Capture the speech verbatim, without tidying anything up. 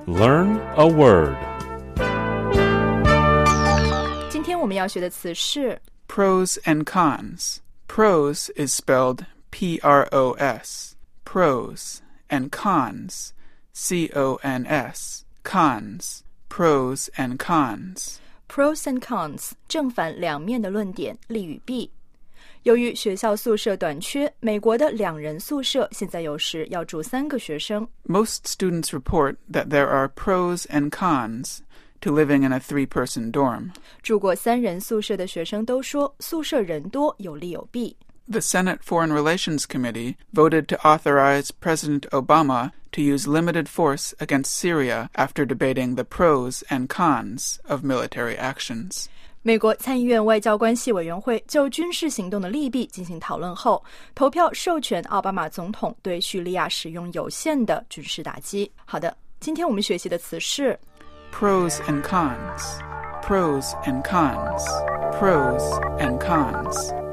Learn a word. 今天我们要学的词是 Pros and cons. Pros is spelled P R O S. Pros. And cons. C O N S. Cons. Pros and cons. Pros and cons 正反两面的论点，利与弊。由于学校宿舍短缺，美国的两人宿舍现在有时要住三个学生。 Most students report that there are pros and cons to living in a three-person dorm. 住过三人宿舍的学生都说，宿舍人多有利有弊。 The Senate Foreign Relations Committee voted to authorize President Obama to use limited force against Syria after debating the pros and cons of military actions. 美国参议院外交关系委员会就军事行动的利弊进行讨论后，投票授权奥巴马总统对叙利亚使用有限的军事打击。好的，今天我们学习的词是 Pros and cons. Pros and cons. Pros and cons.